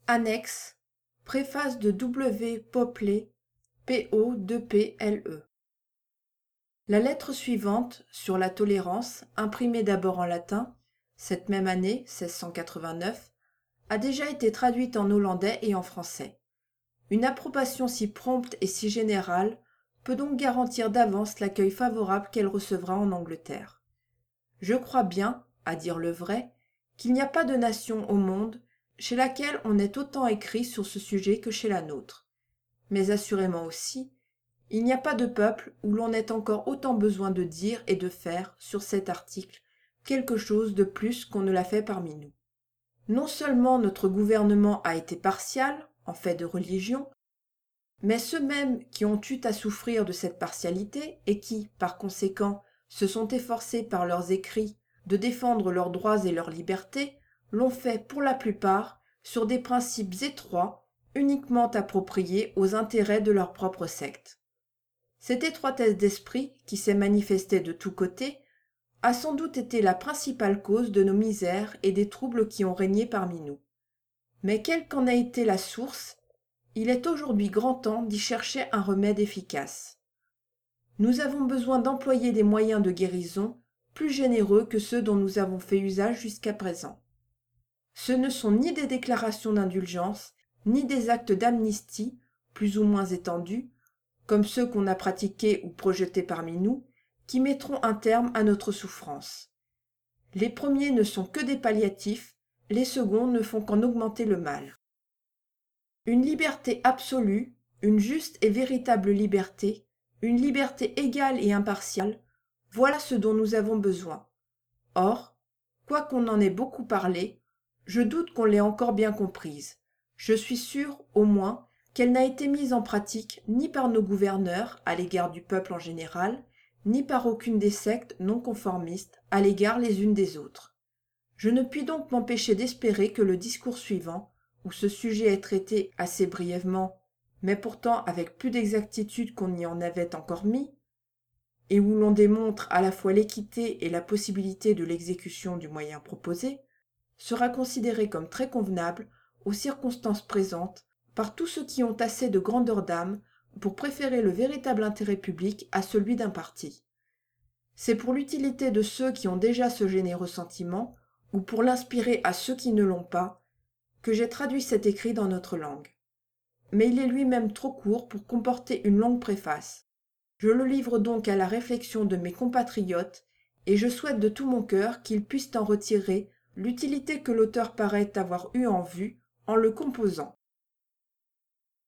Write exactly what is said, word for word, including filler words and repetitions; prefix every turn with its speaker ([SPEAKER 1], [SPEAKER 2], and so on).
[SPEAKER 1] Annexe. Préface de W. Poplet, P O deux P L E. La lettre suivante, sur la tolérance, imprimée d'abord en latin, cette même année, seize cent quatre-vingt-neuf, a déjà été traduite en hollandais et en français. Une approbation si prompte et si générale peut donc garantir d'avance l'accueil favorable qu'elle recevra en Angleterre. Je crois bien, à dire le vrai, qu'il n'y a pas de nation au monde chez laquelle on ait autant écrit sur ce sujet que chez la nôtre. Mais assurément aussi, il n'y a pas de peuple où l'on ait encore autant besoin de dire et de faire sur cet article quelque chose de plus qu'on ne l'a fait parmi nous. Non seulement notre gouvernement a été partial, en fait de religion, mais ceux mêmes qui ont eu à souffrir de cette partialité et qui, par conséquent, se sont efforcés par leurs écrits de défendre leurs droits et leurs libertés, l'ont fait pour la plupart sur des principes étroits, uniquement appropriés aux intérêts de leur propre secte. Cette étroitesse d'esprit, qui s'est manifestée de tous côtés, a sans doute été la principale cause de nos misères et des troubles qui ont régné parmi nous. Mais quelle qu'en ait été la source, il est aujourd'hui grand temps d'y chercher un remède efficace. Nous avons besoin d'employer des moyens de guérison plus généreux que ceux dont nous avons fait usage jusqu'à présent. Ce ne sont ni des déclarations d'indulgence, ni des actes d'amnistie, plus ou moins étendus, comme ceux qu'on a pratiqués ou projetés parmi nous, qui mettront un terme à notre souffrance. Les premiers ne sont que des palliatifs, les seconds ne font qu'en augmenter le mal. Une liberté absolue, une juste et véritable liberté, une liberté égale et impartiale, voilà ce dont nous avons besoin. Or, quoiqu'on en ait beaucoup parlé, je doute qu'on l'ait encore bien comprise. Je suis sûr, au moins, qu'elle n'a été mise en pratique ni par nos gouverneurs à l'égard du peuple en général, ni par aucune des sectes non conformistes à l'égard les unes des autres. Je ne puis donc m'empêcher d'espérer que le discours suivant, où ce sujet est traité assez brièvement, mais pourtant avec plus d'exactitude qu'on n'y en avait encore mis, et où l'on démontre à la fois l'équité et la possibilité de l'exécution du moyen proposé, sera considéré comme très convenable aux circonstances présentes par tous ceux qui ont assez de grandeur d'âme pour préférer le véritable intérêt public à celui d'un parti. C'est pour l'utilité de ceux qui ont déjà ce généreux sentiment, ou pour l'inspirer à ceux qui ne l'ont pas, que j'ai traduit cet écrit dans notre langue. Mais il est lui-même trop court pour comporter une longue préface. Je le livre donc à la réflexion de mes compatriotes, et je souhaite de tout mon cœur qu'ils puissent en retirer l'utilité que l'auteur paraît avoir eue en vue en le composant.